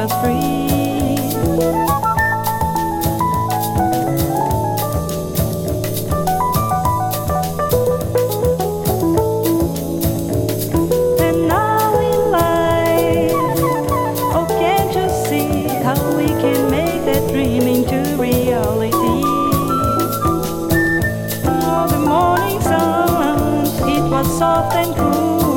us free. And now in life, oh, can't you see how we can make that dream into reality? Oh, the morning sun, it was soft and cool.